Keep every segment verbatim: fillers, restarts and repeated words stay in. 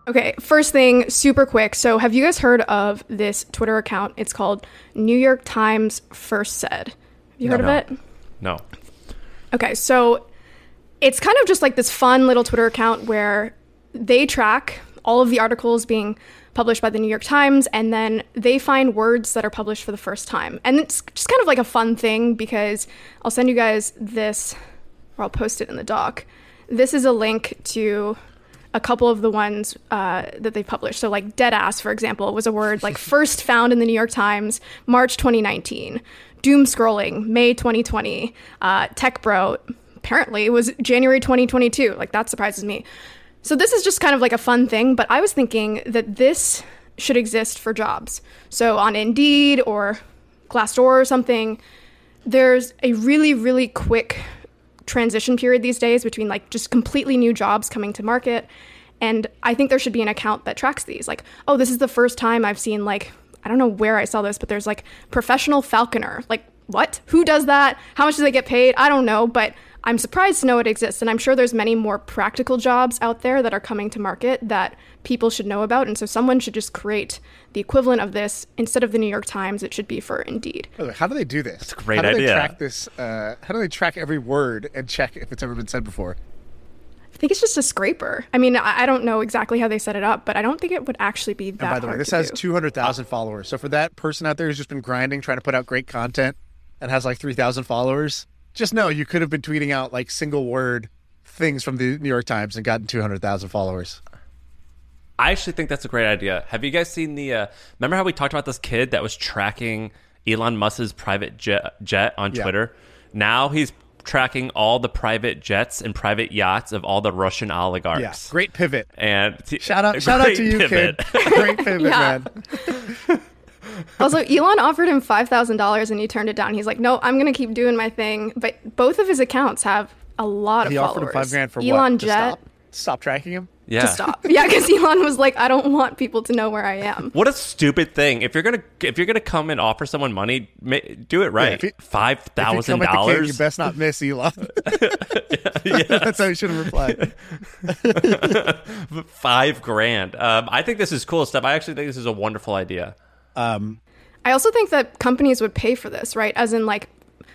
Okay, first thing, super quick. So have you guys heard of this Twitter account? It's called New York Times First Said. Have you heard no. of it? No. Okay, so it's kind of just like this fun little Twitter account where they track all of the articles being published by the New York Times, and then they find words that are published for the first time. And it's just kind of like a fun thing because I'll send you guys this, or I'll post it in the doc. This is a link to a couple of the ones uh, that they published. So like deadass, for example, was a word like first found in the New York Times, March twenty nineteen. Doom scrolling, May twenty twenty. Uh, tech bro, apparently was January twenty twenty-two. Like that surprises me. So this is just kind of like a fun thing, but I was thinking that this should exist for jobs. So on Indeed or Glassdoor or something, there's a really, really quick transition period these days between like just completely new jobs coming to market. And I think there should be an account that tracks these. Like, oh, this is the first time I've seen like, I don't know where I saw this, but there's like professional falconer. Like, what? Who does that? How much do they get paid? I don't know, but I'm surprised to know it exists. And I'm sure there's many more practical jobs out there that are coming to market that people should know about. And so someone should just create the equivalent of this. Instead of the New York Times, it should be for Indeed. How do they do this? That's a great how do idea. They track this, uh, how do they track every word and check if it's ever been said before? I think it's just a scraper. I mean, I don't know exactly how they set it up, but I don't think it would actually be that hard. And by the way, this to has do. two hundred thousand followers. So for that person out there who's just been grinding, trying to put out great content and has like three thousand followers, just know you could have been tweeting out like single word things from the New York Times and gotten two hundred thousand followers. I actually think that's a great idea. Have you guys seen the, uh, remember how we talked about this kid that was tracking Elon Musk's private jet, jet on Yeah. Twitter? Now he's tracking all the private jets and private yachts of all the Russian oligarchs. Yeah, great pivot. And t- Shout out, shout out to you, pivot. kid. Great pivot, Yeah. man. Also, Elon offered him five thousand dollars and he turned it down. He's like, no, I'm going to keep doing my thing. But both of his accounts have a lot of He followers. offered him five grand for Elon what? To Jet. stop? Stop tracking him? Yeah. To stop. Yeah, because Elon was like, I don't want people to know where I am. What a stupid thing! If you're gonna if you're gonna come and offer someone money, ma- do it right. if you- Five If you thousand come at the kid, dollars. you best not miss Elon. Yeah. That's how you should have replied. Five grand. Um, I think this is cool stuff. I actually think this is a wonderful idea. Um, I also think that companies would pay for this, right? As in, like,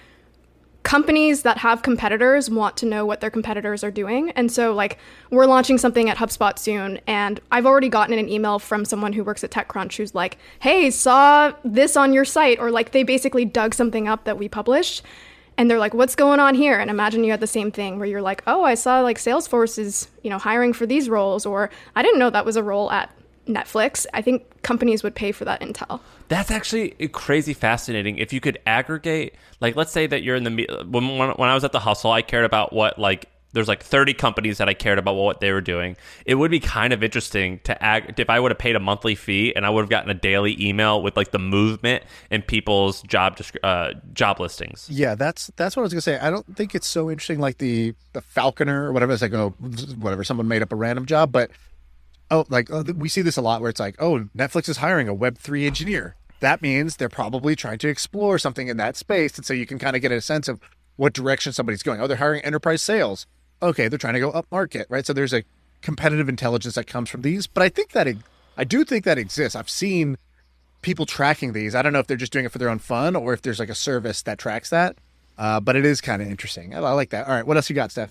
companies that have competitors want to know what their competitors are doing. And so, like, we're launching something at HubSpot soon, and I've already gotten an email from someone who works at TechCrunch who's like, hey, saw this on your site, or like they basically dug something up that we published. And they're like, what's going on here? And imagine you had the same thing where you're like, oh, I saw like Salesforce is, you know, hiring for these roles, or I didn't know that was a role at Netflix. I think companies would pay for that intel. That's actually crazy fascinating. If you could aggregate, like, let's say that you're in the me- when when when I was at the Hustle, I cared about what like there's like thirty companies that I cared about what they were doing. It would be kind of interesting to ag- if I would have paid a monthly fee and I would have gotten a daily email with like the movement and people's job descri- uh, job listings. yeah, that's that's what I was gonna say. I don't think it's so interesting like the the Falconer or whatever. It's like, oh, whatever, someone made up a random job, but oh, like oh, we see this a lot where it's like, oh, Netflix is hiring a Web three engineer. That means they're probably trying to explore something in that space. And so you can kind of get a sense of what direction somebody's going. Oh, they're hiring enterprise sales. Okay, they're trying to go up market, right? So there's a competitive intelligence that comes from these. But I think that, it, I do think that exists. I've seen people tracking these. I don't know if they're just doing it for their own fun or if there's like a service that tracks that. Uh, but it is kind of interesting. I, I like that. All right, what else you got, Steph?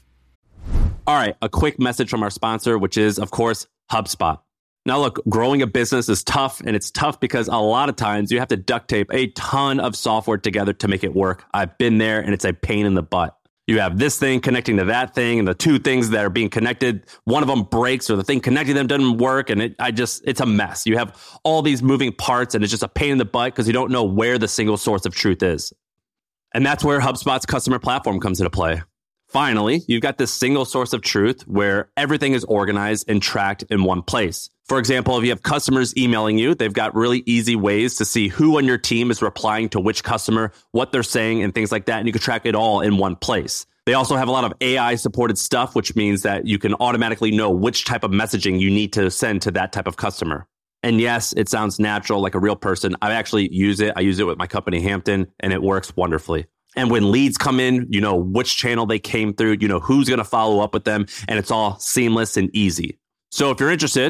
All right, a quick message from our sponsor, which is, of course, HubSpot. Now, look, growing a business is tough, and it's tough because a lot of times you have to duct tape a ton of software together to make it work. I've been there, and it's a pain in the butt. You have this thing connecting to that thing, and the two things that are being connected, one of them breaks, or the thing connecting them doesn't work, and it, I just, it's a mess. You have all these moving parts, and it's just a pain in the butt because you don't know where the single source of truth is. And that's where HubSpot's customer platform comes into play. Finally, you've got this single source of truth where everything is organized and tracked in one place. For example, if you have customers emailing you, they've got really easy ways to see who on your team is replying to which customer, what they're saying, and things like that. And you can track it all in one place. They also have a lot of A I supported stuff, which means that you can automatically know which type of messaging you need to send to that type of customer. And yes, it sounds natural, like a real person. I actually use it. I use it with my company, Hampton, and it works wonderfully. And when leads come in, you know which channel they came through, you know who's going to follow up with them, and it's all seamless and easy. So if you're interested,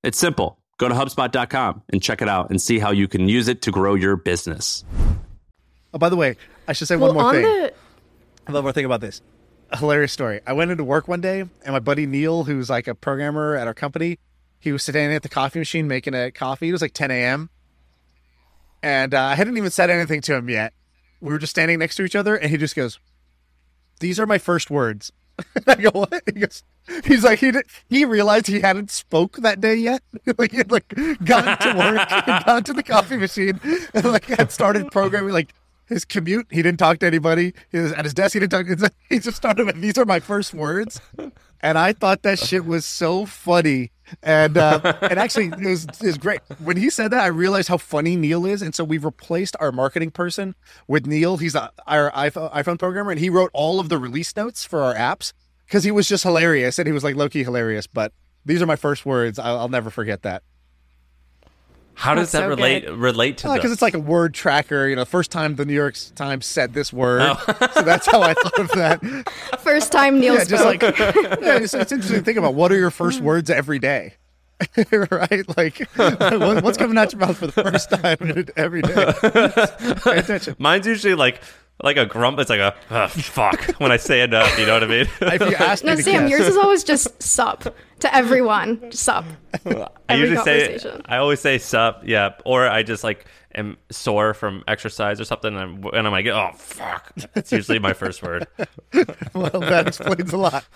It's simple. Go to HubSpot dot com and check it out and see how you can use it to grow your business. Oh, by the way, I should say Well, one more on thing. the One more thing about this. A hilarious story. I went into work one day, and my buddy Neil, who's like a programmer at our company, he was sitting at the coffee machine making a coffee. It was like ten a.m. And uh, I hadn't even said anything to him yet. We were just standing next to each other, and he just goes, "These are my first words." I go, "What?" He goes, he's like, he did, he realized he hadn't spoke that day yet. Like he had like gotten to work, and gone to the coffee machine, and like had started programming like his commute. He didn't talk to anybody. He was at his desk. He didn't talk. He just started with, "These are my first words," and I thought that shit was so funny. And uh, and actually, it was, it was great. When he said that, I realized how funny Neil is. And so we replaced our marketing person with Neil. He's a, our iPhone, iPhone programmer, and he wrote all of the release notes for our apps because he was just hilarious. And he was like low-key hilarious. But these are my first words. I'll, I'll never forget that. How does That's that so relate good. relate to Because this? it's like a word tracker. You know, first time the New York Times said this word. Oh. So that's how I thought of that. first time Neil Yeah, spoke. just like, yeah, it's, it's interesting to think about what are your first words every day, right? Like, what- what's coming out your mouth for the first time every day? Pay attention. Mine's usually like like a grump. It's like a "Ugh, fuck" when I say enough. You know what I mean? If you asked me No, to Sam, guess, yours is always just sup to everyone. Just sup. I Every usually say conversation. I always say sup, yeah, or I just like am sore from exercise or something, and I'm, and I'm like, oh fuck. That's usually my first word. well, that explains a lot.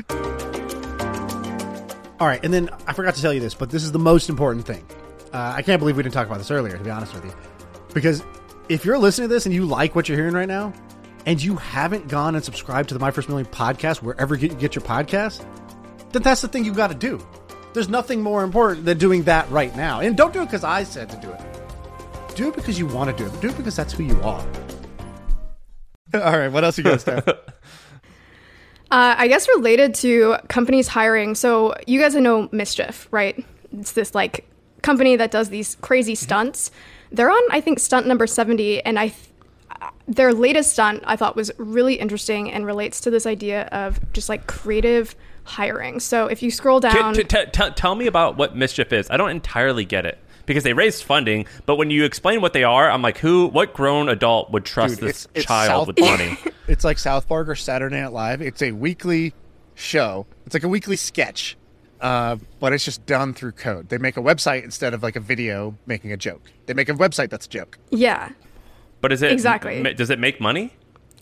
All right, and then I forgot to tell you this, but this is the most important thing. Uh, I can't believe we didn't talk about this earlier, to be honest with you. Because if you're listening to this and you like what you're hearing right now, and you haven't gone and subscribed to the My First Million podcast wherever you get your podcast, then that's the thing you got to do. There's nothing more important than doing that right now. And don't do it because I said to do it. Do it because you want to do it. Do it because that's who you are. All right, what else you got, Steph? Uh, I guess related to companies hiring. So you guys know Mischief, right? It's this like company that does these crazy stunts. They're on, I think, stunt number seventy, and I, th- their latest stunt I thought was really interesting and relates to this idea of just like creative hiring. So if you scroll down, T- t- t- tell me about what Mischief is. I don't entirely get it because they raised funding, but when you explain what they are, I'm like, who? What grown adult would trust Dude, this it's- it's child South- with money? It's like South Park or Saturday Night Live. It's a weekly show. It's like a weekly sketch, uh, but it's just done through code. They make a website instead of like a video making a joke. They make a website that's a joke. yeah, But is it Exactly. ma- Does it make money?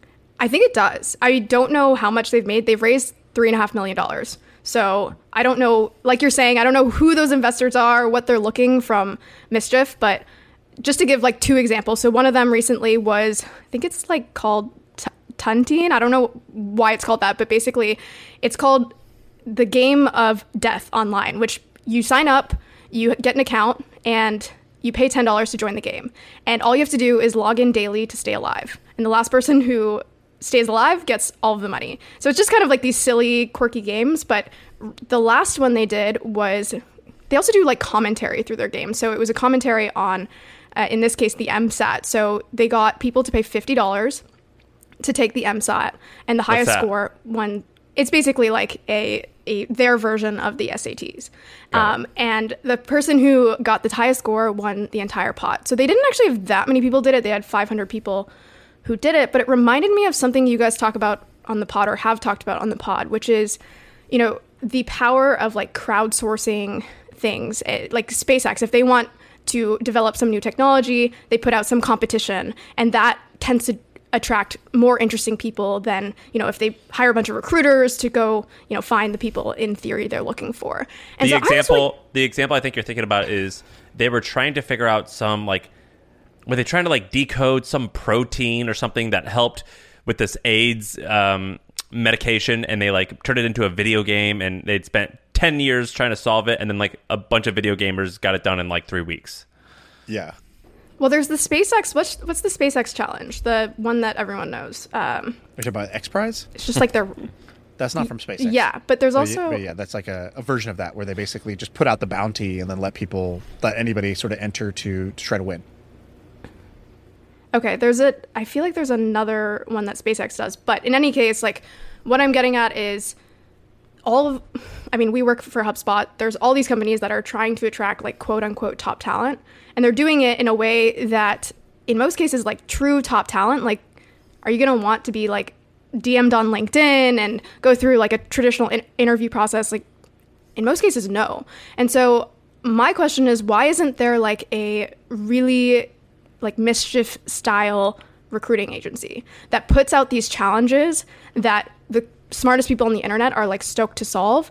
I think it does. I don't know how much they've made. They've raised three and a half million dollars. So I don't know, like you're saying, I don't know who those investors are, what they're looking from Mischief, but just to give like two examples. So one of them recently was, I think it's like called T- Tuntine. I don't know why it's called that, but basically it's called the game of death online, which you sign up, you get an account, and you pay ten dollars to join the game. And all you have to do is log in daily to stay alive. And the last person who stays alive gets all of the money. So it's just kind of like these silly, quirky games. But the last one they did was, they also do like commentary through their game. So it was a commentary on, uh, in this case, the MSAT. So they got people to pay fifty dollars to take the MSAT, and the highest that? score won. It's basically like a, a their version of the S A Ts. Got Um, and the person who got the highest score won the entire pot. So they didn't actually have that many people did it. They had five hundred people who did it, but it reminded me of something you guys talk about on the pod, or have talked about on the pod, which is, you know, the power of like crowdsourcing things. Eh, like SpaceX, if they want to develop some new technology, they put out some competition, and that tends to attract more interesting people than, you know, if they hire a bunch of recruiters to go, you know, find the people in theory they're looking for. And the so I just, like, example, the example I think you're thinking about is they were trying to figure out some like, were they trying to like decode some protein or something that helped with this AIDS um, medication, and they like turned it into a video game, and they'd spent ten years trying to solve it, and then like a bunch of video gamers got it done in like three weeks. Yeah. well, there's the SpaceX. What's what's the SpaceX challenge? The one that everyone knows. Um, Which about X Prize? it's just like their That's not from SpaceX. yeah, but there's But yeah- also but yeah, that's like a, a version of that where they basically just put out the bounty and then let people, let anybody sort of enter to, to try to win. okay. There's a. I feel like there's another one that SpaceX does, but in any case, like what I'm getting at is all of I mean, we work for HubSpot. There's all these companies that are trying to attract like quote unquote top talent. And they're doing it in a way that in most cases, like true top talent, like, are you going to want to be like D M'd on LinkedIn and go through like a traditional in- interview process? Like in most cases, no. And so my question is, why isn't there like a really like mischief style recruiting agency that puts out these challenges that the smartest people on the internet are like stoked to solve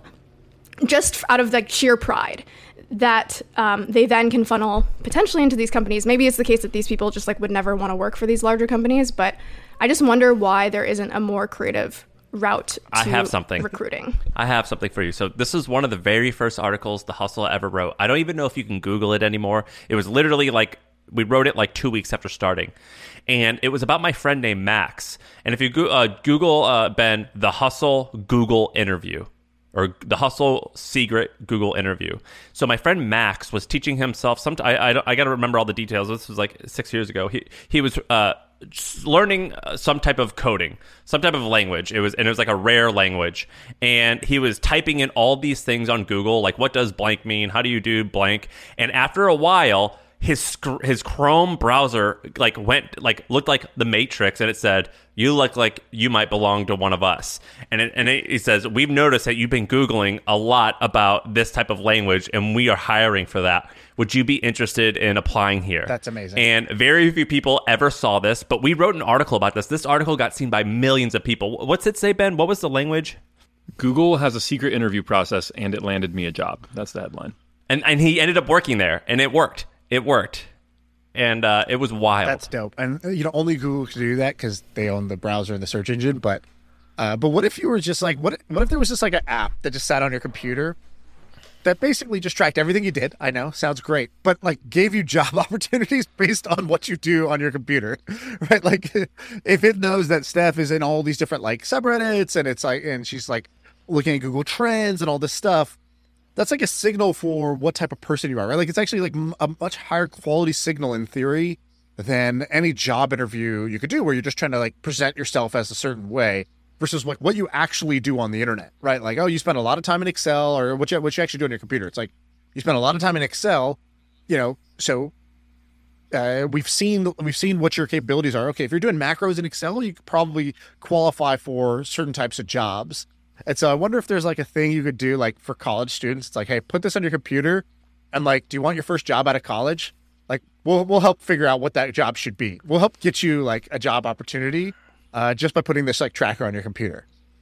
just out of like sheer pride that um, they then can funnel potentially into these companies? Maybe it's the case that these people just like would never want to work for these larger companies, but I just wonder why there isn't a more creative route to I have something. recruiting. I have something for you. So this is one of the very first articles The Hustle ever wrote. I don't even know if you can Google it anymore. It was literally like, we wrote it like two weeks after starting. And it was about my friend named Max. And if you go, uh, Google, uh, Ben, The Hustle Google interview, or The Hustle secret Google interview. So my friend Max was teaching himself some. I I, I got to remember all the details. This was like six years ago. He he was uh, learning some type of coding, some type of language. It was and it was like a rare language. And he was typing in all these things on Google, like what does blank mean? How do you do blank? And after a while, his sc- his Chrome browser like went like looked like the Matrix, and it said, "You look like you might belong to one of us." And it, and it, it says, "We've noticed that you've been Googling a lot about this type of language, and we are hiring for that. Would you be interested in applying here?" That's amazing. And very few people ever saw this, but we wrote an article about this. This article got seen by millions of people. What's it say, Ben? What was the language? Google has a secret interview process, and it landed me a job. That's the headline. And and he ended up working there, and it worked. It worked. And uh, it was wild. That's dope. And you know, only Google can do that because they own the browser and the search engine. But, uh, but what if you were just like, what? What if there was just like an app that just sat on your computer that basically just tracked everything you did? I know, sounds great, but like gave you job opportunities based on what you do on your computer, right? Like, if it knows that Steph is in all these different like subreddits, and it's like, and she's like looking at Google Trends and all this stuff. That's like a signal for what type of person you are, right? Like it's actually like a much higher quality signal in theory than any job interview you could do where you're just trying to like present yourself as a certain way versus like what you actually do on the internet, right? Like, oh, you spend a lot of time in Excel, or what you, what you actually do on your computer. It's like you spend a lot of time in Excel, you know, so uh, we've seen we've seen what your capabilities are. Okay, if you're doing macros in Excel, you could probably qualify for certain types of jobs. And so I wonder if there's like a thing you could do like for college students. It's like, hey, put this on your computer, and like, do you want your first job out of college? Like, we'll we'll help figure out what that job should be. We'll help get you like a job opportunity uh, just by putting this like tracker on your computer.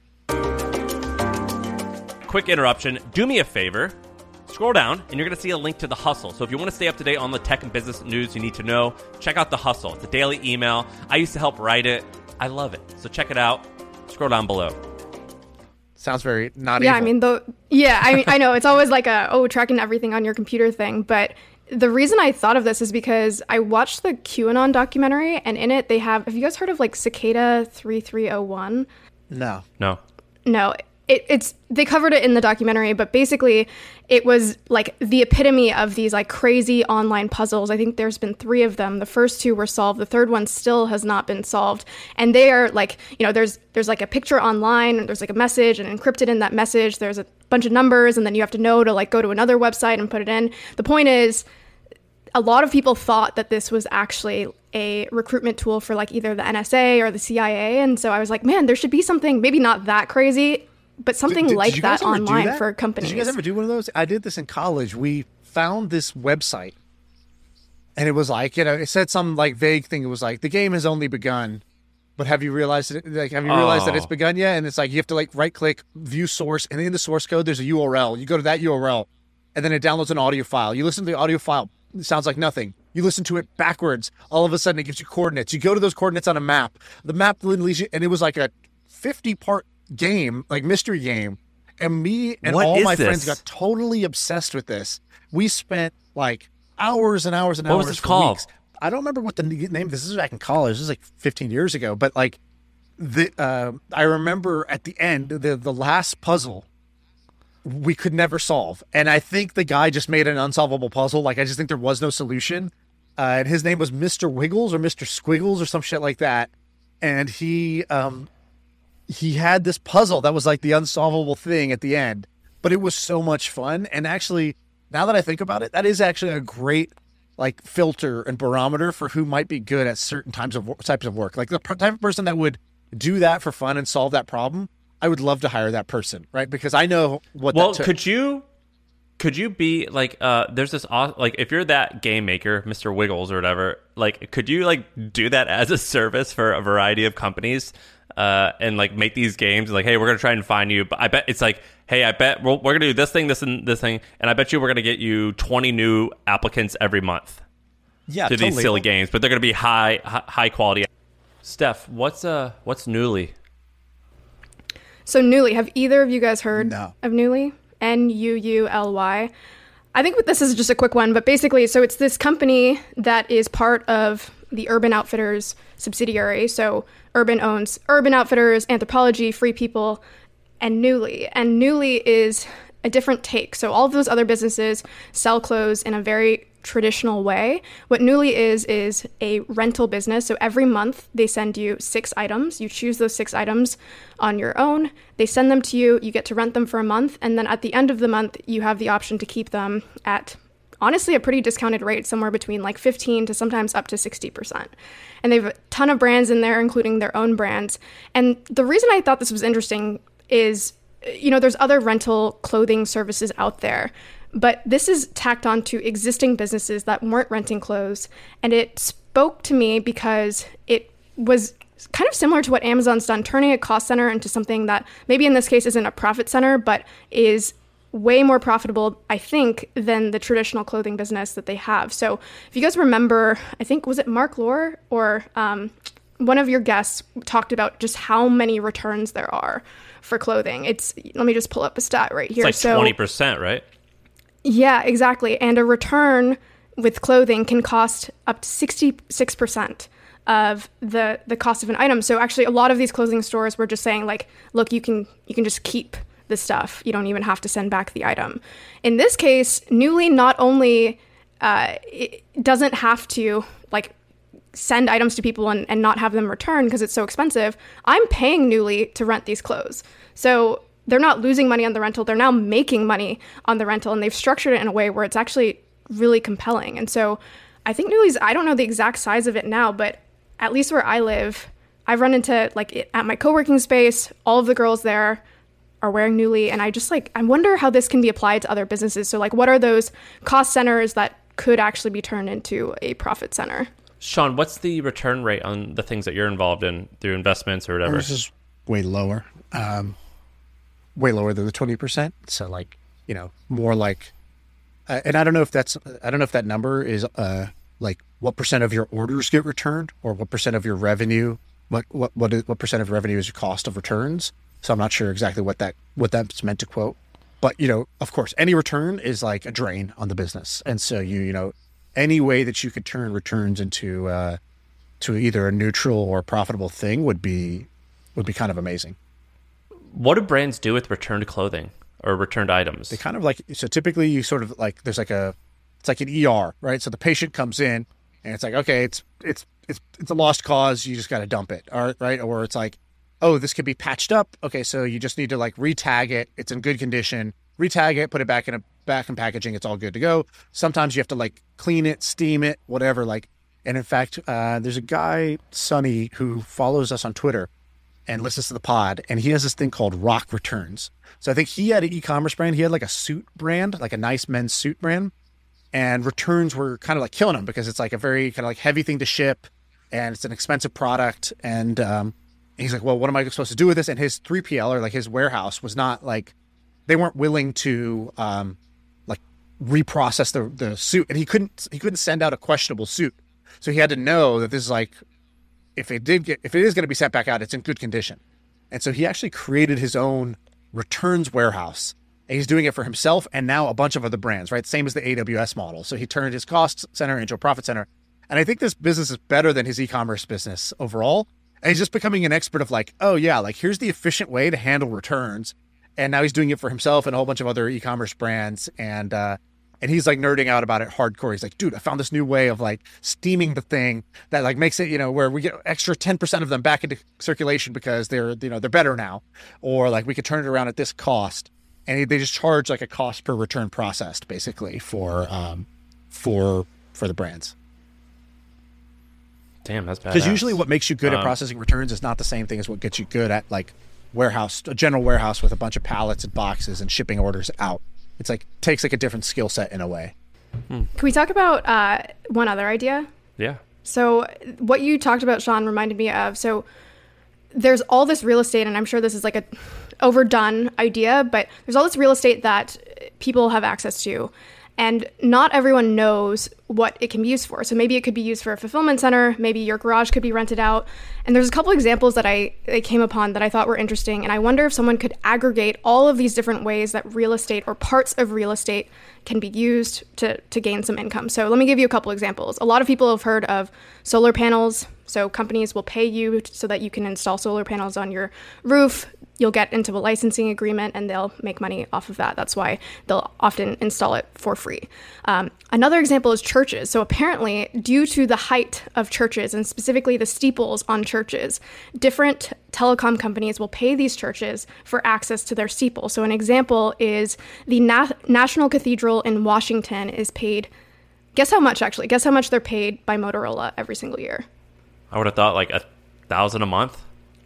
Quick interruption. Do me a favor. Scroll down, and you're going to see a link to The Hustle. So if you want to stay up to date on the tech and business news you need to know, check out The Hustle. It's a daily email. I used to help write it. I love it. So check it out. Scroll down below. Sounds very not Yeah, evil. I mean, the yeah, I mean, I know it's always like a oh, tracking everything on your computer thing, but the reason I thought of this is because I watched the QAnon documentary, and in it they have. Have you guys heard of like Cicada three three oh one? No. No. No, it, it's they covered it in the documentary, but basically it was like the epitome of these like crazy online puzzles. I think there's been three of them. The first two were solved. The third one still has not been solved. And they are like, you know, there's there's like a picture online, and there's like a message, and encrypted in that message there's a bunch of numbers, and then you have to know to like go to another website and put it in. The point is, a lot of people thought that this was actually a recruitment tool for like either the N S A or the C I A. And so I was like, man, there should be something maybe not that crazy, but something Did- did like you guys that ever do online that? for companies. Did you guys ever do one of those? I did this in college. We found this website, and it was like, you know, it said some like vague thing. It was like, the game has only begun, but have you realized it? Like, have you realized that it's Oh. begun yet? And it's like, you have to like right click, view source, and in the source code, there's a U R L. You go to that U R L, and then it downloads an audio file. You listen to the audio file. It sounds like nothing. You listen to it backwards. All of a sudden, it gives you coordinates. You go to those coordinates on a map. The map then leads you, and it was like a fifty part game, like mystery game. And me and What all is my this? friends got totally obsessed with this. We spent like hours and hours and What hours. was this for called? weeks. I don't remember what the name. This is back in college. This is like fifteen years ago. But like, the uh, I remember at the end, the the last puzzle we could never solve, and I think the guy just made an unsolvable puzzle. Like, I just think there was no solution. Uh, and his name was Mister Wiggles or Mister Squiggles or some shit like that. And he um he had this puzzle that was like the unsolvable thing at the end. but it was so much fun. And actually, now that I think about it, that is actually a great like filter and barometer for who might be good at certain types of types of work. Like the type of person that would do that for fun and solve that problem, I would love to hire that person, right? Because I know what. Well, that took. could you? Could you be like, uh, there's this, like, if you're that game maker, Mister Wiggles or whatever, like, could you, like, do that as a service for a variety of companies uh, and, like, make these games? Like, hey, we're going to try and find you. But I bet it's like, hey, I bet we're, we're going to do this thing, this, and this thing. And I bet you we're going to get you twenty new applicants every month yeah, to totally. these silly games. But they're going to be high, high high quality. Steph, what's uh, what's Newly? So Newly, have either of you guys heard No. of Newly? N U U L Y. I think this is just a quick one, but basically, so it's this company that is part of the Urban Outfitters subsidiary. So Urban owns Urban Outfitters, Anthropologie, Free People, and Newly. And Newly is a different take. So all of those other businesses sell clothes in a very traditional way. What Newly is, is a rental business. So every month they send you six items. You choose those six items on your own. They send them to you. You get to rent them for a month. And then at the end of the month, you have the option to keep them at honestly a pretty discounted rate, somewhere between like fifteen to sometimes up to sixty percent. And they have a ton of brands in there, including their own brands. And the reason I thought this was interesting is, you know, there's other rental clothing services out there, but this is tacked on to existing businesses that weren't renting clothes. And it spoke to me because it was kind of similar to what Amazon's done, turning a cost center into something that maybe in this case isn't a profit center, but is way more profitable, I think, than the traditional clothing business that they have. So if you guys remember, I think, was it Mark Lohr or um, one of your guests talked about just how many returns there are for clothing. It's, let me just pull up a stat right here. It's like so, twenty percent, right? Yeah, exactly. And a return with clothing can cost up to sixty-six percent of the the cost of an item. So actually a lot of these clothing stores were just saying like, look, you can you can just keep the stuff. You don't even have to send back the item. In this case, Newly not only uh, it doesn't have to like send items to people and, and not have them returned because it's so expensive. I'm paying Newly to rent these clothes. So they're not losing money on the rental. They're now making money on the rental, and they've structured it in a way where it's actually really compelling. And so I think Newly's, I don't know the exact size of it now, but at least where I live, I've run into like at my co-working space, all of the girls there are wearing Newly. And I just like, I wonder how this can be applied to other businesses. So like, what are those cost centers that could actually be turned into a profit center? Sean, what's the return rate on the things that you're involved in through investments or whatever? Ours is way lower, um, way lower than the twenty percent. So like, you know, more like, uh, and I don't know if that's, I don't know if that number is uh, like what percent of your orders get returned or what percent of your revenue, what, what, what, is, what percent of revenue is your cost of returns. So I'm not sure exactly what that, what that's meant to quote, but you know, of course, any return is like a drain on the business. And so you, you know, any way that you could turn returns into uh, to either a neutral or profitable thing would be would be kind of amazing. What do brands do with returned clothing or returned items? They kind of like, so typically you sort of like, there's like a, it's like an E R, right? So the patient comes in and it's like, okay, it's it's it's it's a lost cause. You just got to dump it, all right, right? Or it's like, oh, this could be patched up. Okay, so you just need to like re-tag it. It's in good condition. Re-tag it, put it back in a back in packaging. It's all good to go. Sometimes you have to like clean it, steam it, whatever. Like, and in fact, uh, there's a guy, Sonny, who follows us on Twitter and listens to the pod, and he has this thing called Rock Returns. So I think he had an e-commerce brand. He had like a suit brand, like a nice men's suit brand, and returns were kind of like killing him because it's like a very kind of like heavy thing to ship, and it's an expensive product. And um, he's like, well, what am I supposed to do with this? And his three P L or like his warehouse was not like, they weren't willing to um, like reprocess the the suit, and he couldn't he couldn't send out a questionable suit. So he had to know that this is like, if it did get if it is going to be sent back out, it's in good condition. And so he actually created his own returns warehouse. And he's doing it for himself and now a bunch of other brands, right? Same as the A W S model. So he turned his cost center into a profit center. And I think this business is better than his e-commerce business overall. And he's just becoming an expert of like, oh yeah, like here's the efficient way to handle returns. And now he's doing it for himself and a whole bunch of other e-commerce brands. And uh, and he's like nerding out about it hardcore. He's like, dude, I found this new way of like steaming the thing that like makes it, you know, where we get extra ten percent of them back into circulation because they're, you know, they're better now. Or like we could turn it around at this cost. and they just charge like a cost per return processed, basically for um, for for the brands. Damn, that's bad. Because usually, what makes you good Um, at processing returns is not the same thing as what gets you good at like warehouse, a general warehouse with a bunch of pallets and boxes and shipping orders out. It's like takes like a different skill set in a way. Can we talk about uh, one other idea? Yeah. So what you talked about, Sean, reminded me of, so there's all this real estate, and I'm sure this is like a overdone idea, but there's all this real estate that people have access to, and not everyone knows what it can be used for. So maybe it could be used for a fulfillment center, maybe your garage could be rented out. And there's a couple examples that I, I came upon that I thought were interesting, and I wonder if someone could aggregate all of these different ways that real estate or parts of real estate can be used to, to gain some income. So let me give you a couple examples. A lot of people have heard of solar panels. So companies will pay you so that you can install solar panels on your roof. You'll get into a licensing agreement and they'll make money off of that. That's why they'll often install it for free. Um, another example is churches. So apparently, due to the height of churches and specifically the steeples on churches, different telecom companies will pay these churches for access to their steeple. So an example is the Na- National Cathedral in Washington is paid, guess how much actually? Guess how much they're paid by Motorola every single year? I would have thought like a thousand a month.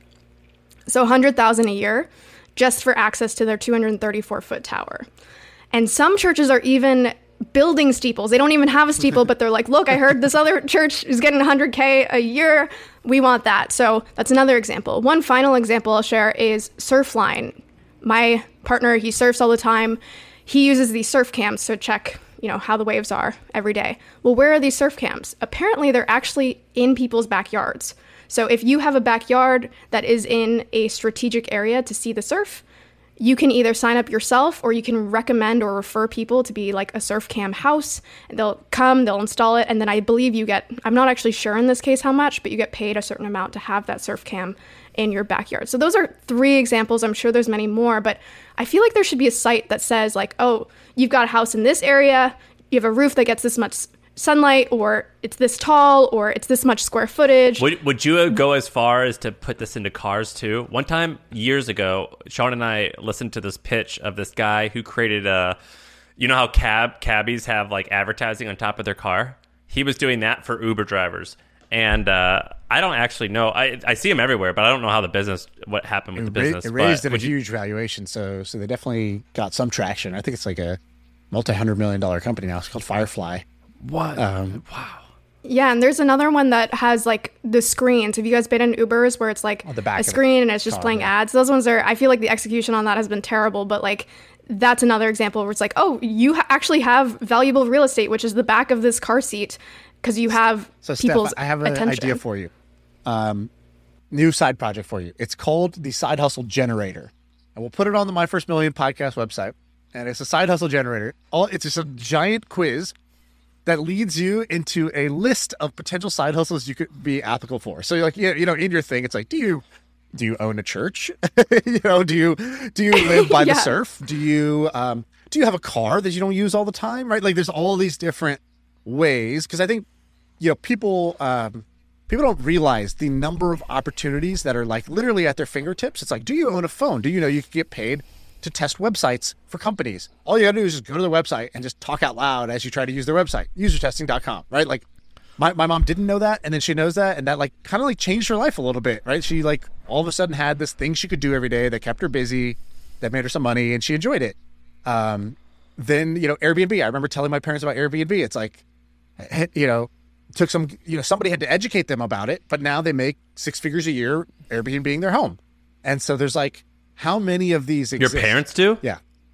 So one hundred thousand dollars a year just for access to their two hundred thirty-four foot tower. And some churches are even building steeples. They don't even have a steeple, but they're like, look, I heard this other church is getting one hundred K a year. We want that. So that's another example. One final example I'll share is Surfline. My partner, he surfs all the time. He uses these surf cams to check, you know, how the waves are every day. Well, where are these surf cams? Apparently, they're actually in people's backyards. So if you have a backyard that is in a strategic area to see the surf, you can either sign up yourself or you can recommend or refer people to be like a surf cam house. And they'll come, they'll install it, and then I believe you get, I'm not actually sure in this case how much, but you get paid a certain amount to have that surf cam in your backyard. So those are three examples. I'm sure there's many more, but I feel like there should be a site that says like, oh, you've got a house in this area, you have a roof that gets this much sunlight, or it's this tall, or it's this much square footage. Would, would you go as far as to put this into cars too? One time years ago, Sean and I listened to this pitch of this guy who created a, you know how cab cabbies have like advertising on top of their car? He was doing that for Uber drivers. And uh, I don't actually know. I, I see him everywhere, but I don't know how the business, what happened with It the ra- business. It raised but at a would you- huge valuation, so so they definitely got some traction. I think it's like a multi-hundred million dollar company now. It's called Firefly. What? Um, Yeah, and there's another one that has like the screens. Have you guys been in Ubers where it's like On the back a of the screen and it's just car, playing yeah. ads? Those ones are, I feel like the execution on that has been terrible, but like that's another example where it's like, oh, you ha- actually have valuable real estate, which is the back of this car seat because you have So, Steph, people's I have an attention. idea for you. Um, new side project for you. It's called the Side Hustle Generator, and we'll put it on the My First Million podcast website. And it's a side hustle generator. All it's just a giant quiz that leads you into a list of potential side hustles you could be applicable for. So, you're like, yeah, you know, in your thing, it's like, do you do you own a church? you know, do you do you live by Yeah. the surf? Do you um, do you have a car that you don't use all the time? Right? Like, there's all these different ways, because I think, you know, people um, people don't realize the number of opportunities that are like literally at their fingertips. It's like, do you own a phone? Do you know you can get paid to test websites for companies? All you gotta do is just go to their website and just talk out loud as you try to use their website, user testing dot com, right? Like my, my mom didn't know that, and then she knows that, and that like kind of like changed her life a little bit, right? She like all of a sudden had this thing she could do every day that kept her busy, that made her some money, and she enjoyed it. Um, then, you know, Airbnb, I remember telling my parents about Airbnb. It's like, you know, took some, you know, somebody had to educate them about it, but now they make six figures a year Airbnb being their home. And so there's like, how many of these Your exist? parents do? Yeah.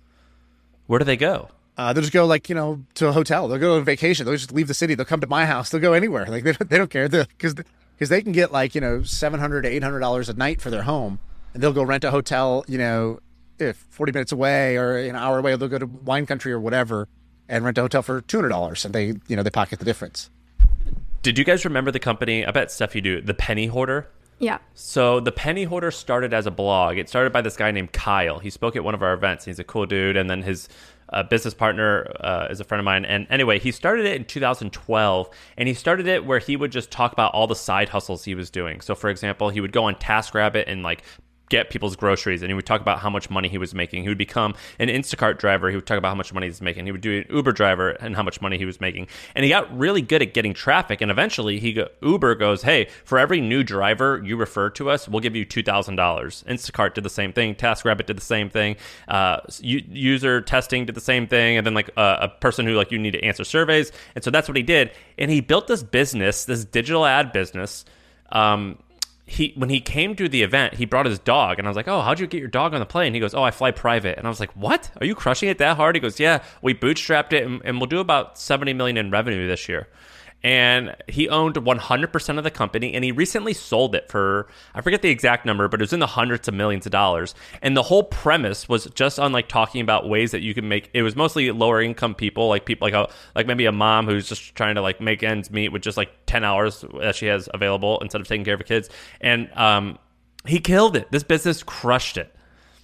Where do they go? Uh, they'll just go like, you know, to a hotel. They'll go on vacation. They'll just leave the city. They'll come to my house. They'll go anywhere. Like they don't, they don't care. Because because they can get like, you know, seven hundred to eight hundred dollars a night for their home. And they'll go rent a hotel, you know, if forty minutes away or an hour away. They'll go to wine country or whatever and rent a hotel for two hundred dollars. And they, you know, they pocket the difference. Did you guys remember the company? I bet Steph you do. The Penny Hoarder. Yeah. So the Penny Hoarder started as a blog. It started by this guy named Kyle. He spoke at one of our events. He's a cool dude. And then his uh, business partner uh, is a friend of mine. And anyway, he started it in two thousand twelve. And he started it where he would just talk about all the side hustles he was doing. So for example, he would go on TaskRabbit and like get people's groceries, and he would talk about how much money he was making. He would become an Instacart driver. He would talk about how much money he's making. He would do an Uber driver and how much money he was making. And he got really good at getting traffic. And eventually, he go, Uber goes, hey, for every new driver you refer to us, we'll give you two thousand dollars. Instacart did the same thing. TaskRabbit did the same thing. Uh, u- user testing did the same thing. And then like uh, a person who like you need to answer surveys. And so that's what he did. And he built this business, this digital ad business. Um, He when he came to the event, he brought his dog, and I was like, "Oh, how'd you get your dog on the plane?" He goes, "Oh, I fly private." And I was like, "What? Are you crushing it that hard?" He goes, "Yeah, we bootstrapped it, and, and we'll do about seventy million in revenue this year." And he owned one hundred percent of the company, and he recently sold it for, I forget the exact number, but it was in the hundreds of millions of dollars. And the whole premise was just on like talking about ways that you can make, it was mostly lower income people, like people like a, like maybe a mom who's just trying to like make ends meet with just like ten hours that she has available instead of taking care of her kids. And um, he killed it. This business crushed it.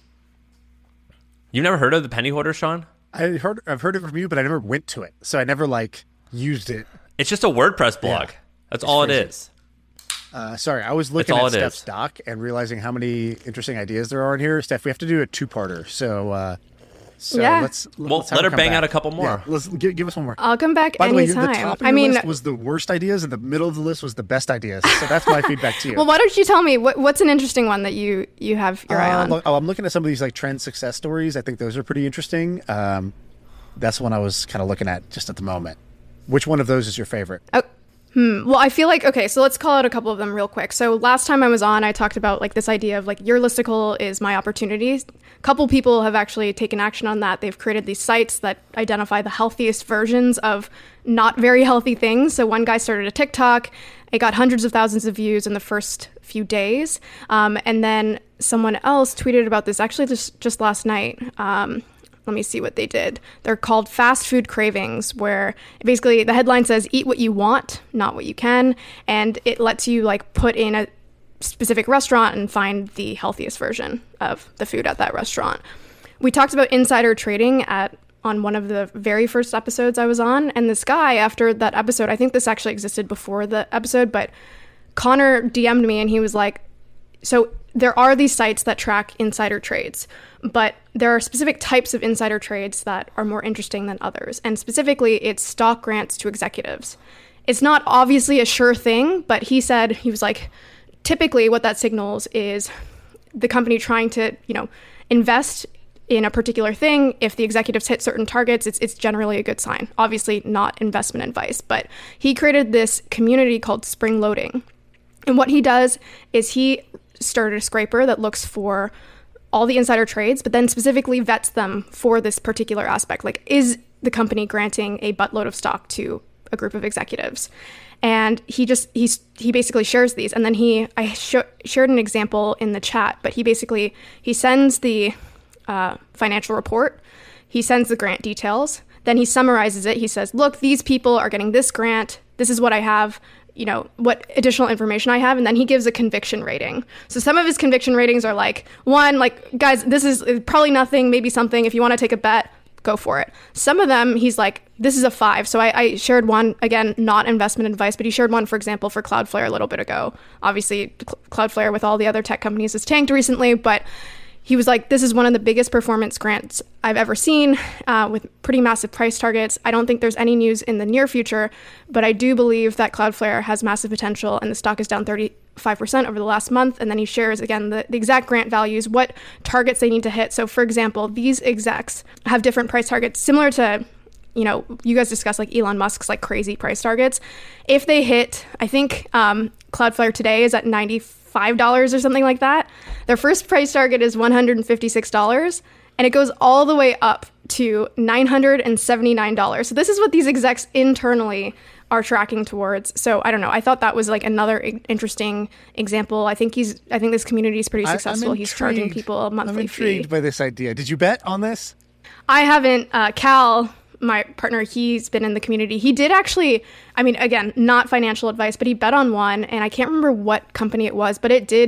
You've never heard of the Penny Hoarder, Sean? I heard, I've heard it from you, but I never went to it. So I never like used it. It's just a WordPress blog. Yeah. That's It's all crazy. it is. Uh, sorry, I was looking all at it Steph's is. doc and realizing how many interesting ideas there are in here. Steph, we have to do a two-parter. So, uh, so Yeah. let's, Well, let's have let her come bang back. out a couple more. Yeah, let's give, give us one more. I'll come back By the way, anytime. the top of I your mean, list was the worst ideas, and the middle of the list was the best ideas. So that's my feedback to you. well, why don't you tell me what, what's an interesting one that you you have your eye Uh, on? look- oh, I'm looking at some of these like trend success stories. I think those are pretty interesting. Um, that's one I was kind of looking at just at the moment. Which one of those is your favorite? Oh, hmm. Well, I feel like, okay, so let's call out a couple of them real quick. So last time I was on, I talked about like this idea of like your listicle is my opportunity. A couple people have actually taken action on that. They've created these sites that identify the healthiest versions of not very healthy things. So one guy started a TikTok. It got hundreds of thousands of views in the first few days. Um, and then someone else tweeted about this actually just, just last night. Um, Let me see what they did. They're called fast food cravings, where basically the headline says, eat what you want, not what you can. And it lets you like put in a specific restaurant and find the healthiest version of the food at that restaurant. We talked about insider trading at on one of the very first episodes I was on. And this guy, after that episode, I think this actually existed before the episode, but Connor D M'd me and he was like, so there are these sites that track insider trades, but there are specific types of insider trades that are more interesting than others. And specifically, it's stock grants to executives. It's not obviously a sure thing, but he said, he was like, typically what that signals is the company trying to, you know, invest in a particular thing. If the executives hit certain targets, it's it's generally a good sign. Obviously not investment advice, but he created this community called Spring Loading. And what he does is he started a scraper that looks for all the insider trades, but then specifically vets them for this particular aspect. Like, is the company granting a buttload of stock to a group of executives? And he just, he's, he basically shares these. And then he, I sh- shared an example in the chat, but he basically, he sends the uh, financial report, he sends the grant details, then he summarizes it. He says, look, these people are getting this grant. This is what I have, you know, what additional information I have. And then he gives a conviction rating. So some of his conviction ratings are like, one, like, guys, this is probably nothing, maybe something. If you want to take a bet, go for it. Some of them, he's like, this is a five. So I, I shared one, again, not investment advice, but he shared one, for example, for Cloudflare a little bit ago. Obviously, Cloudflare with all the other tech companies has tanked recently, but he was like, this is one of the biggest performance grants I've ever seen, uh, with pretty massive price targets. I don't think there's any news in the near future, but I do believe that Cloudflare has massive potential, and the stock is down thirty-five percent over the last month. And then he shares, again, the, the exact grant values, what targets they need to hit. So, for example, these execs have different price targets, similar to, you know, you guys discussed like Elon Musk's like crazy price targets. If they hit, I think um, Cloudflare today is at ninety-five dollars or something like that. Their first price target is one hundred fifty-six dollars, and it goes all the way up to nine hundred seventy-nine dollars. So this is what these execs internally are tracking towards. So I don't know. I thought that was like another I- interesting example. I think he's, I think this community is pretty I- I'm successful. He's charging intrigued. people a monthly I'm intrigued fee. by this idea. Did you bet on this? I haven't. Uh, Cal, my partner, he's been in the community. He did actually, I mean, again, not financial advice, but he bet on one, and I can't remember what company it was, but it did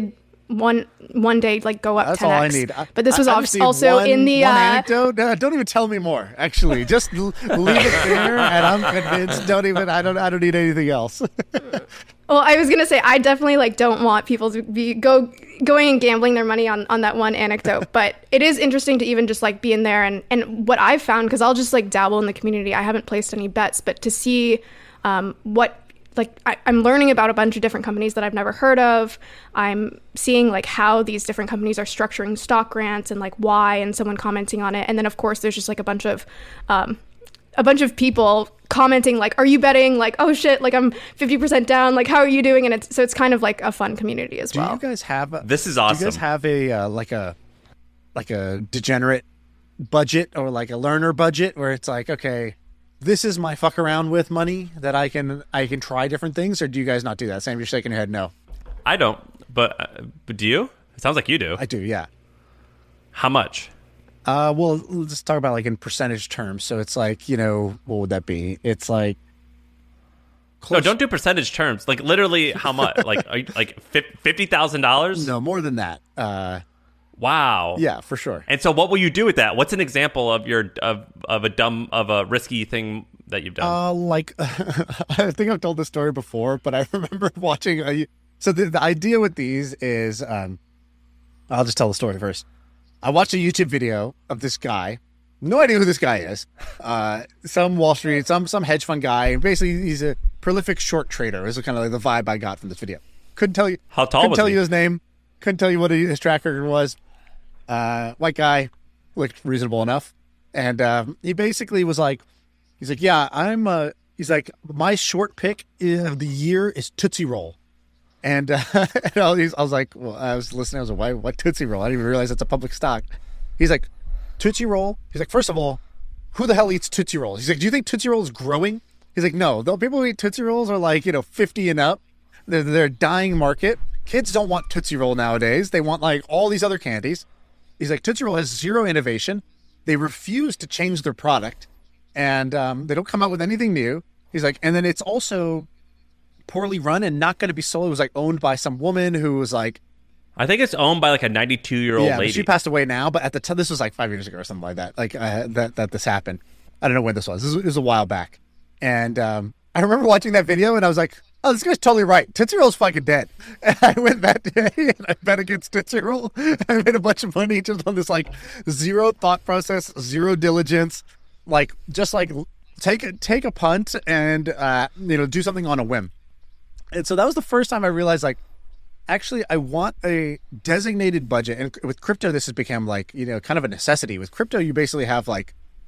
one one day like go up That's ten x. all I need. I, But this was I, I also just need also one, in the one uh, anecdote. Uh, don't even tell me more. Actually, just l- leave it there, and I'm convinced. Don't even. I don't. I don't need anything else. Well, I was gonna say I definitely like don't want people to be go going and gambling their money on, on that one anecdote, but it is interesting to even just like be in there and and what I've found, because I'll just like dabble in the community. I haven't placed any bets, but to see um, what like I, I'm learning about a bunch of different companies that I've never heard of. I'm seeing like how these different companies are structuring stock grants and like why, and someone commenting on it, and then of course there's just like a bunch of um, a bunch of people commenting like, are you betting? Like, oh shit, like I'm fifty percent down, like how are you doing? And it's so it's kind of like a fun community as Do well. you guys have a, This is Do you awesome. guys have a uh, like a like a degenerate budget or like a learner budget where it's like, okay, this is my fuck around with money that I can I can try different things, or do you guys not do that? Sam, you're shaking your head no. I don't, but, uh, but do you? It sounds like you do. I do, yeah. How much? Uh, well, let's talk about like in percentage terms. So it's like, you know, what would that be? It's like No, don't do percentage terms. Like literally, how much? like, are you, like fifty thousand dollars? no more than that. Uh, Wow. yeah, for sure. And so, what will you do with that? What's an example of your of of a dumb of a risky thing that you've done? Uh, like I think I've told this story before, but I remember watching. A, so the the idea with these is, um, I'll just tell the story first. I watched a YouTube video of this guy. No idea who this guy is. Uh, some Wall Street, some some hedge fund guy. And basically, he's a prolific short trader. This is kind of like the vibe I got from this video. Couldn't tell you. How tall Couldn't was tell he? you his name. Couldn't tell you what his track record was. Uh, white guy, looked reasonable enough, and um, he basically was like, he's like, yeah, I'm. Uh, he's like, my short pick of the year is Tootsie Roll. And, uh, and I, was, I was like, well, I was listening. I was like, why, what Tootsie Roll? I didn't even realize it's a public stock. He's like, Tootsie Roll. He's like, first of all, who the hell eats Tootsie Rolls? He's like, do you think Tootsie Roll is growing? He's like, no, the people who eat Tootsie Rolls are like, you know, fifty and up. They're, they're a dying market. Kids don't want Tootsie Roll nowadays. They want like all these other candies. He's like, Tootsie Roll has zero innovation. They refuse to change their product, and um, they don't come out with anything new. He's like, and then it's also poorly run and not going to be sold. It was like owned by some woman who was like, I think it's owned by like a ninety-two year old yeah, but lady. she passed away now. But at the time, this was like five years ago or something like that. Like uh, that that this happened. I don't know when this was. This was, it was a while back, and um, I remember watching that video, and I was like, oh, this guy's totally right. Tootsie Roll's fucking dead. And I went that day and I bet against Tootsie Roll. I made a bunch of money just on this like zero thought process, zero diligence, like just like take a, take a punt and, uh, you know, do something on a whim. And so that was the first time I realized like, actually, I want a designated budget. And with crypto, this has become like, you know, kind of a necessity. With crypto, you basically have like,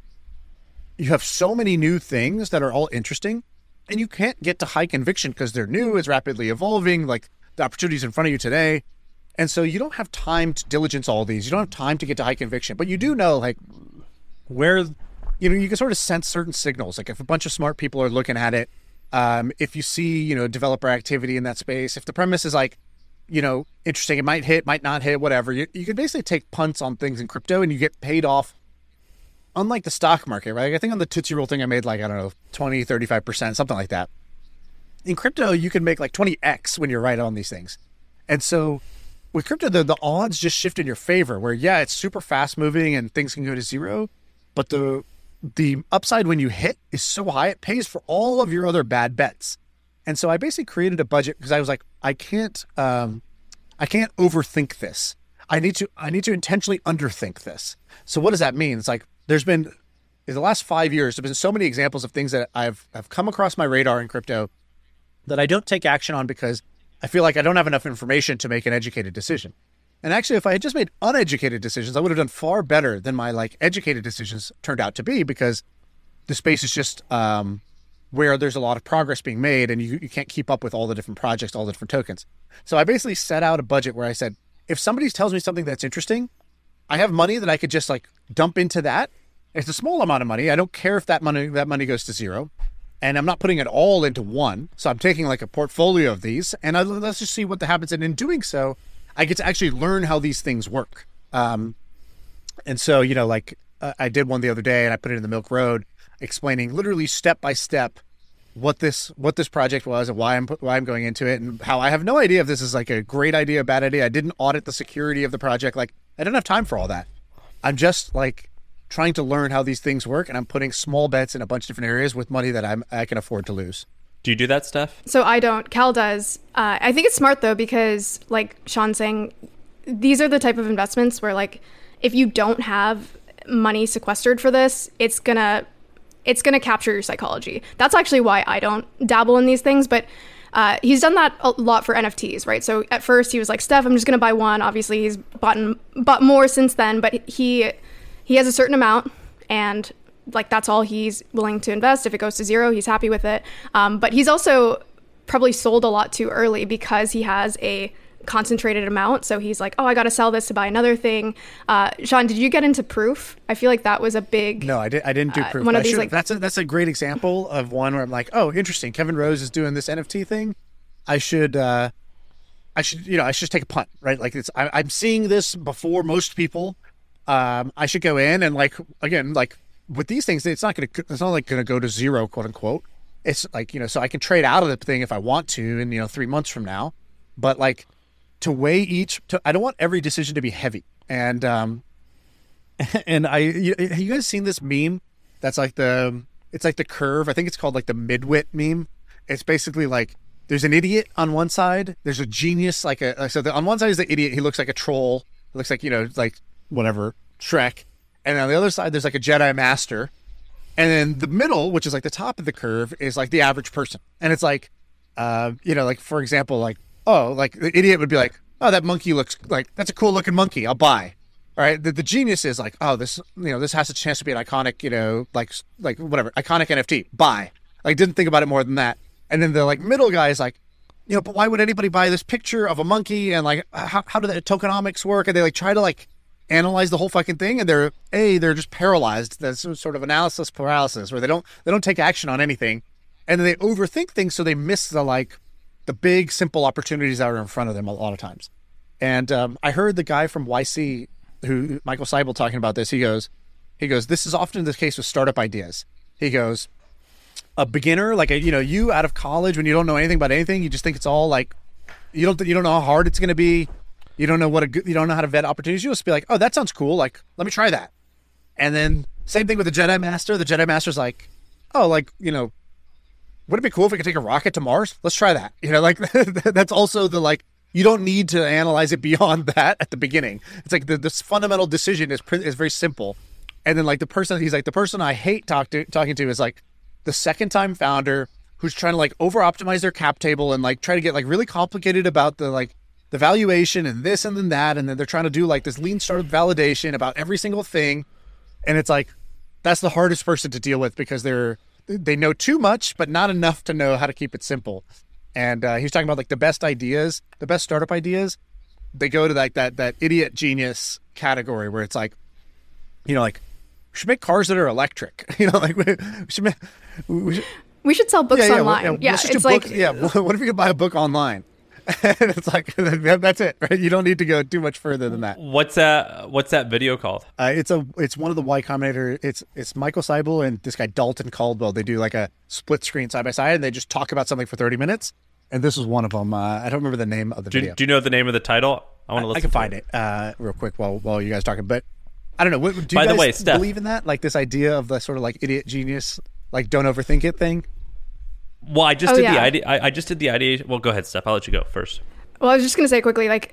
you have so many new things that are all interesting. And you can't get to high conviction because they're new, it's rapidly evolving, like the opportunities in front of you today. And so you don't have time to diligence all these. You don't have time to get to high conviction, but you do know like where, you know, you can sort of sense certain signals. Like if a bunch of smart people are looking at it, um, if you see, you know, developer activity in that space, if the premise is like, you know, interesting, it might hit, might not hit, whatever. You, you can basically take punts on things in crypto and you get paid off. Unlike the stock market, right? I think on the Tootsie Roll thing, I made like, I don't know, twenty, thirty-five percent, something like that. In crypto, you can make like twenty x when you're right on these things. And so with crypto, the, the odds just shift in your favor where, yeah, it's super fast moving and things can go to zero. But the the upside when you hit is so high, it pays for all of your other bad bets. And so I basically created a budget because I was like, I can't, um, I can't overthink this. I need to, I need to intentionally underthink this. So what does that mean? It's like, there's been, in the last five years, there's been so many examples of things that I've, I've come across my radar in crypto that I don't take action on because I feel like I don't have enough information to make an educated decision. And actually, if I had just made uneducated decisions, I would have done far better than my like educated decisions turned out to be because the space is just um, where there's a lot of progress being made and you, you can't keep up with all the different projects, all the different tokens. So I basically set out a budget where I said, if somebody tells me something that's interesting, I have money that I could just like dump into that. It's a small amount of money. I don't care if that money that money goes to zero, and I'm not putting it all into one. So I'm taking like a portfolio of these, and I, let's just see what happens. And in doing so, I get to actually learn how these things work. Um, and so you know, like uh, I did one the other day, and I put it in the Milk Road, explaining literally step by step what this what this project was and why I'm why I'm going into it, and how I have no idea if this is like a great idea, a bad idea. I didn't audit the security of the project. Like, I didn't have time for all that. I'm just like trying to learn how these things work, and I'm putting small bets in a bunch of different areas with money that I'm I can afford to lose. Do you do that, Steph? So I don't. Cal does. Uh, I think it's smart though, because like Sean's saying, these are the type of investments where like if you don't have money sequestered for this, it's gonna it's gonna capture your psychology. That's actually why I don't dabble in these things. But uh, he's done that a lot for N F Ts, right? So at first he was like, Steph, I'm just gonna buy one. Obviously he's bought bought more since then, but he he has a certain amount, and like that's all he's willing to invest. If it goes to zero, he's happy with it. Um, but he's also probably sold a lot too early because he has a concentrated amount. So he's like, oh, I got to sell this to buy another thing. Uh, Sean, did you get into proof? I feel like that was a big. No, I, did, I didn't do uh, proof. one of I these, should- like- that's a, that's a great example of one where I'm like, oh, interesting. Kevin Rose is doing this N F T thing. I should, uh, I should, you know, I should just take a punt, right? Like it's, I, I'm seeing this before most people. Um, I should go in and like, again, like with these things, it's not going to, it's not like going to go to zero, quote unquote. It's like, you know, so I can trade out of the thing if I want to in, you know, three months from now. But like to weigh each, to, I don't want every decision to be heavy. And, um, and I, you, have you guys seen this meme? That's like the, it's like the curve. I think it's called like the midwit meme. It's basically like, there's an idiot on one side. There's a genius, like a, so the, on one side is the idiot. He looks like a troll. He looks like, you know, like whatever, Shrek. And on the other side, there's like a Jedi master. And then the middle, which is like the top of the curve, is like the average person. And it's like, uh, you know, like for example, like, oh, like the idiot would be like, oh, that monkey looks like, that's a cool looking monkey. I'll buy. All right. The, the genius is like, oh, this, you know, this has a chance to be an iconic, you know, like, like whatever, iconic N F T. Buy. Like, didn't think about it more than that. And then the like middle guy is like, you know, but why would anybody buy this picture of a monkey? And like, how, how do the tokenomics work? And they like try to like analyze the whole fucking thing. And they're, A, they're just paralyzed. That's sort of analysis paralysis where they don't, they don't take action on anything. And then they overthink things. So they miss the like, the big, simple opportunities that are in front of them a lot of times. And um, I heard the guy from Y C, who Michael Seibel, talking about this. He goes, he goes, this is often the case with startup ideas. He goes, a beginner, like a, you know, you out of college when you don't know anything about anything, you just think it's all like, you don't, you don't know how hard it's going to be. You don't know what a good, you don't know how to vet opportunities. You just be like, oh, that sounds cool. Like, let me try that. And then same thing with the Jedi Master. The Jedi Master's like, oh, like, you know, would it be cool if we could take a rocket to Mars? Let's try that. You know, like that's also the, like, you don't need to analyze it beyond that at the beginning. It's like the, this fundamental decision is is very simple. And then like the person, he's like, the person I hate talk to, talking to is like the second time founder who's trying to like over optimize their cap table and like try to get like really complicated about the like the valuation and this and then that. And then they're trying to do like this lean startup validation about every single thing. And it's like, that's the hardest person to deal with because they're, they know too much, but not enough to know how to keep it simple. And uh, he was talking about like the best ideas, the best startup ideas, they go to like that, that idiot genius category where it's like, you know, like we should make cars that are electric, you know, like we, we should make, we should, We should sell books yeah, yeah, online. yeah, Yeah, let's just it's do like books- yeah. What if you could buy a book online? And it's like, that's it, right? You don't need to go too much further than that. What's that? What's that video called? Uh, it's a it's one of the Y Combinator. It's it's Michael Seibel and this guy Dalton Caldwell. They do like a split screen side by side, and they just talk about something for thirty minutes. And this was one of them. Uh, I don't remember the name of the Do, video. do you know the name of the title? I want to I, listen. I can to find it uh, real quick while while you guys are talking. But I don't know. What, do you By the guys way, Steph- believe in that? Like this idea of the sort of like idiot genius, like don't overthink it thing. Well, I just Oh, did yeah. the idea. I, I just did the ideation. Well, go ahead, Steph. I'll let you go first. Well, I was just going to say quickly, like,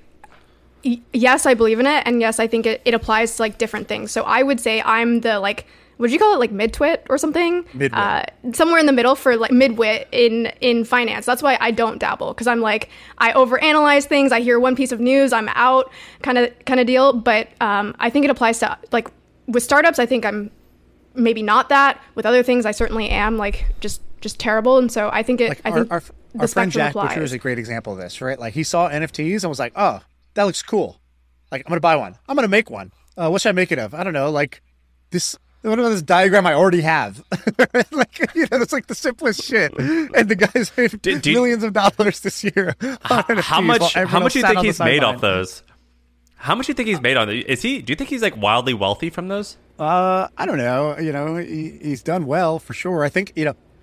y- yes, I believe in it. And yes, I think it, it applies to like different things. So I would say I'm the like, would you call it like mid-twit or something? Midwit. Uh, somewhere in the middle for like mid-wit in, in finance. That's why I don't dabble. Cause I'm like, I overanalyze things. I hear one piece of news, I'm out kind of, kind of deal. But um, I think it applies to like with startups. I think I'm maybe not that. With other things, I certainly am like just, just terrible. And so I think it, Like I our, think our, the our friend spectrum Jack applies. Butcher is a great example of this, right? Like he saw N F Ts and was like, oh, that looks cool. Like I'm going to buy one. I'm going to make one. Uh, what should I make it of? I don't know. Like this, what about this diagram I already have? Like, you know, it's like the simplest shit. And the guy's made Do- do you- millions of dollars this year. on How, N F Ts how while much? How everyone much do you sat think on the he's made sideline. off those? How much do you think he's made on those? Is he? Do you think he's like wildly wealthy from those? Uh, I don't know. You know, he, he's done well for sure. I think, you know,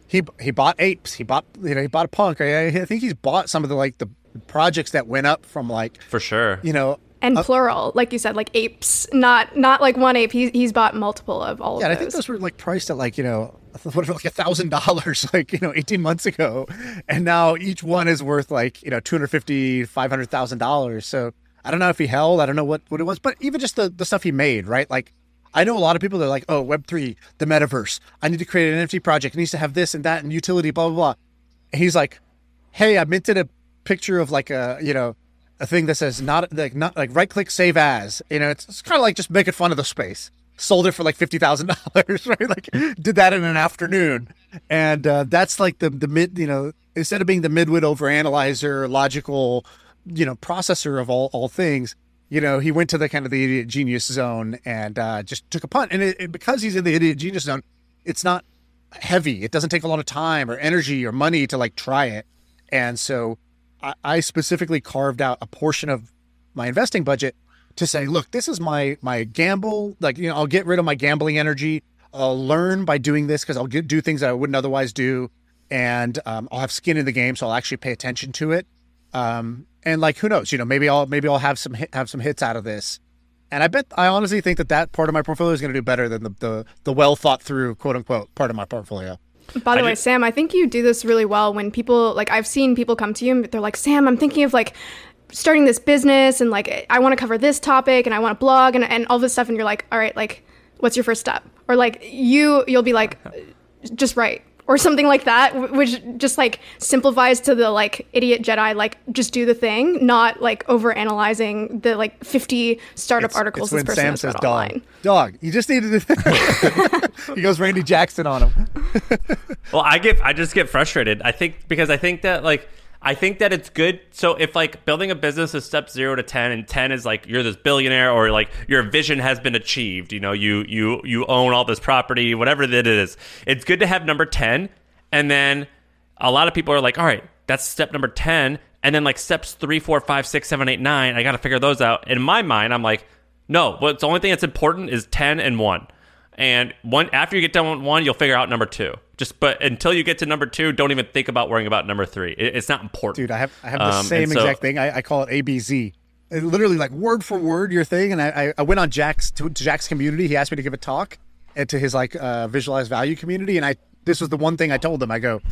he he bought Apes. He bought you know he bought a Punk. I, I think he's bought some of the like the projects that went up from like For sure. you know And uh, plural, like you said, like apes, not not like one ape. He's he's bought multiple of all yeah. And I of think those. those were like priced at like you know what like a thousand dollars like you know eighteen months ago, and now each one is worth like you know two hundred fifty five hundred thousand dollars. So I don't know if he held. I don't know what what it was, but even just the the stuff he made, right? Like. I know a lot of people that are like, oh, Web three, the metaverse. I need to create an N F T project. It needs to have this and that and utility, blah, blah, blah. And he's like, hey, I minted a picture of like a, you know, a thing that says not like not like right click save as. You know, it's, it's kind of like just making fun of the space. Sold it for like fifty thousand dollars, right? Like did that in an afternoon. And uh, that's like the, the mid, you know, instead of being the midwit overanalyzer, logical, you know, processor of all, all things. You know, he went to the kind of the idiot genius zone and uh, just took a punt. And it, it, because he's in the idiot genius zone, it's not heavy. It doesn't take a lot of time or energy or money to like try it. And so I, I specifically carved out a portion of my investing budget to say, look, this is my my gamble. Like, you know, I'll get rid of my gambling energy. I'll learn by doing this because I'll get, do things that I wouldn't otherwise do. And um, I'll have skin in the game, so I'll actually pay attention to it. Um, and like, who knows, you know, maybe I'll, maybe I'll have some hit, have some hits out of this. And I bet, I honestly think that that part of my portfolio is going to do better than the, the, the well thought through, quote unquote, part of my portfolio. By the I way, just- Sam, I think you do this really well when people, like, I've seen people come to you and they're like, Sam, I'm thinking of like starting this business and like, I want to cover this topic and I want to blog and, and all this stuff. And you're like, all right, like, what's your first step? Or like you, you'll be like, just write. Or something like that, wh- which just like simplifies to the like idiot Jedi, like just do the thing, not like over analyzing the like fifty startup It's, articles it's this when person Sam has says read dog, online. dog, you just needed to, he goes Randy Jackson on him. Well, I get I just get frustrated. I think because I think that like I think that it's good. So if like building a business is step zero to ten, and ten is like you're this billionaire or like your vision has been achieved. You know, you you you own all this property, whatever that it is. It's good to have number ten, and then a lot of people are like, all right, that's step number ten, and then like steps three, four, five, six, seven, eight, nine. I got to figure those out. In my mind, I'm like, no. What's the only thing that's important is ten and one. And one after you get done with one, you'll figure out number two. Just but until you get to number two, don't even think about worrying about number three. It, it's not important. Dude, I have I have the Um, same and so- exact thing. I, I call it A B Z. It literally like word for word your thing. And I, I, I went on Jack's to, to Jack's community. He asked me to give a talk and to his like uh, visualized value community. And I this was the one thing I told him. I go,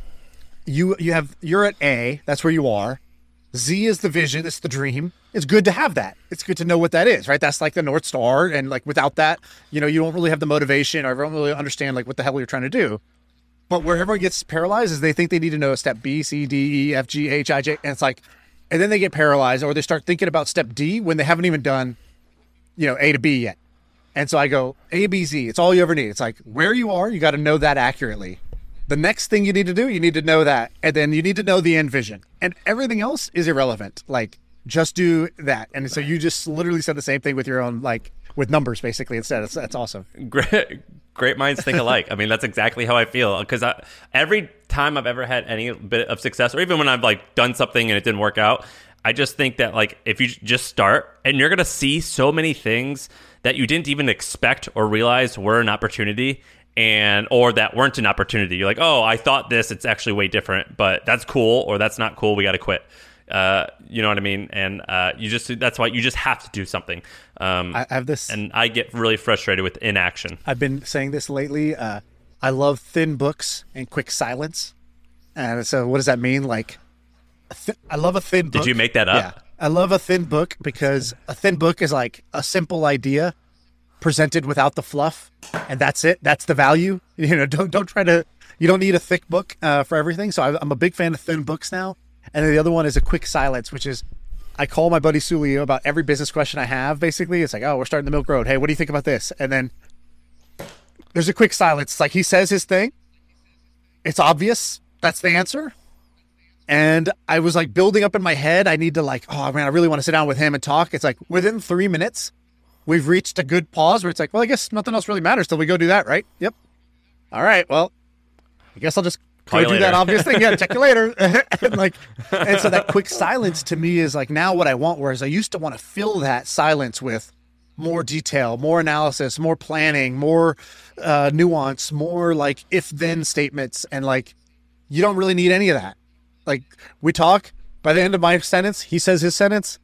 you you have you're at A. That's where you are. Z is the vision. It's the dream. It's good to have that. It's good to know what that is, right? That's like the North Star. And like without that, you know, you don't really have the motivation or don't really understand like what the hell you're trying to do. But where everyone gets paralyzed is they think they need to know step B, C, D, E, F, G, H, I, J. And it's like, and then they get paralyzed or they start thinking about step D when they haven't even done, you know, A to B yet. And so I go, A, B, Z. It's all you ever need. It's like where you are, you got to know that accurately. The next thing you need to do, you need to know that. And then you need to know the end vision. And everything else is irrelevant. Like, just do that. And so you just literally said the same thing with your own, like, with numbers, basically, instead. It's, that's awesome. Great, great minds think alike. I mean, that's exactly how I feel. Because every time I've ever had any bit of success, or even when I've, like, done something and it didn't work out, I just think that, like, if you just start, and you're going to see so many things that you didn't even expect or realize were an opportunity, and or that weren't an opportunity. You're like, oh, I thought this, it's actually way different, but that's cool, or that's not cool, we got to quit. Uh, you know what I mean? And uh, you just that's why you just have to do something. Um, I have this, and I get really frustrated with inaction. I've been saying this lately. Uh, I love thin books and quick silence. And so what does that mean? Like, a th- I love a thin book. Did you make that up? Yeah. I love a thin book because a thin book is like a simple idea presented without the fluff, and that's it. That's the value. You know, don't don't try to. You don't need a thick book uh, for everything. So I, I'm a big fan of thin books now. And then the other one is a quick silence, which is I call my buddy Sulio about every business question I have. Basically, it's like, oh, we're starting the Milk Road. Hey, what do you think about this? And then there's a quick silence. It's like he says his thing. It's obvious. That's the answer. And I was like building up in my head. I need to like, oh man, I really want to sit down with him and talk. It's like within three minutes, we've reached a good pause where it's like, well, I guess nothing else really matters till we go do that, right? Yep. All right. Well, I guess I'll just Call go you do later. that obvious thing. Yeah, check you later. and like, and so that quick silence to me is like now what I want. Whereas I used to want to fill that silence with more detail, more analysis, more planning, more uh, nuance, more like if-then statements. And like, you don't really need any of that. Like, we talk, by the end of my sentence, he says his sentence.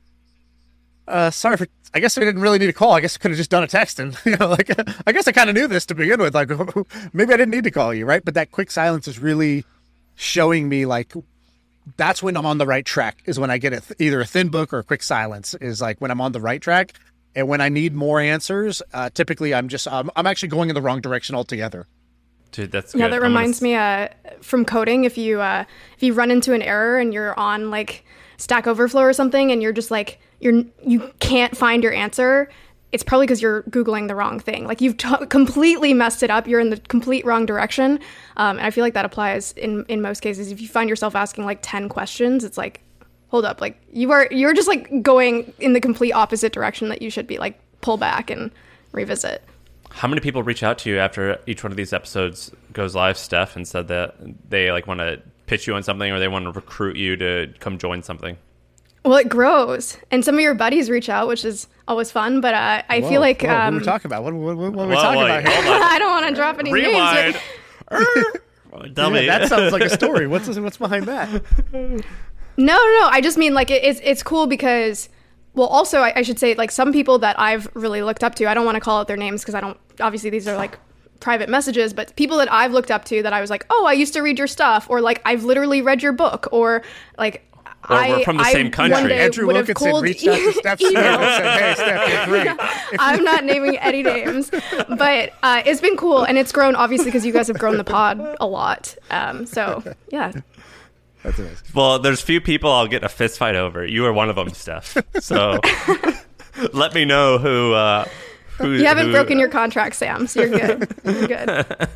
Uh, sorry for, I guess I didn't really need a call. I guess I could have just done a text and, you know, like, I guess I kind of knew this to begin with. Like, maybe I didn't need to call you, right? But that quick silence is really showing me like, that's when I'm on the right track, is when I get a th- either a thin book or a quick silence, is like when I'm on the right track. And when I need more answers, uh, typically I'm just, um, I'm actually going in the wrong direction altogether. Dude, that's good. Yeah, that I'm reminds gonna... me uh, from coding, if you uh, if you run into an error and you're on like Stack Overflow or something and you're just like, you're, you can't find your answer, it's probably because you're Googling the wrong thing. Like you've t- completely messed it up. You're in the complete wrong direction. Um, and I feel like that applies in, in most cases. If you find yourself asking like ten questions, it's like, hold up, like you are, you're just like going in the complete opposite direction that you should be. Like pull back and revisit. How many people reach out to you after each one of these episodes goes live, Steph, and said that they like want to pitch you on something or they want to recruit you to come join something? Well, it grows, and some of your buddies reach out, which is always fun. But uh, I Whoa, feel like whoa, um, what are we talking about? What, what, what, what are we Whoa, talking wait, about here? hold on. I don't want to drop any Rewind. names. Tell me. Yeah, that sounds like a story. What's what's behind that? No, no, no. I just mean like it, it's it's cool because, well, also I, I should say like some people that I've really looked up to. I don't want to call out their names because I don't. Obviously, these are like private messages, but people that I've looked up to that I was like, oh, I used to read your stuff, or like I've literally read your book, or like. Or I, we're from the I same country. one day Andrew would have Wilkinson cold reached out to Steph Smith and said, hey, Steph, you're great. I'm not naming any names, but uh, it's been cool, and it's grown obviously because you guys have grown the pod a lot. Um, so yeah, That's amazing. Well, there's few people I'll get a fist fight over. You are one of them, Steph. So let me know who. Uh, who you haven't who, broken your contract, Sam. So you're good. You're good.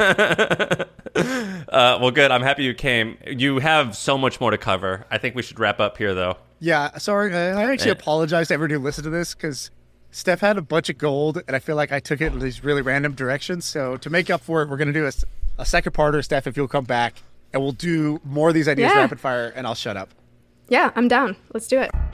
uh, well, good. I'm happy you came. You have so much more to cover. I think we should wrap up here, though. Yeah, sorry. I I actually Eh. apologize to everyone who listened to this because Steph had a bunch of gold, and I feel like I took it in these really random directions. So to make up for it, we're going to do a, s- a second parter, Steph, if you'll come back, and we'll do more of these ideas Yeah. rapid fire, and I'll shut up. Yeah, I'm down. Let's do it.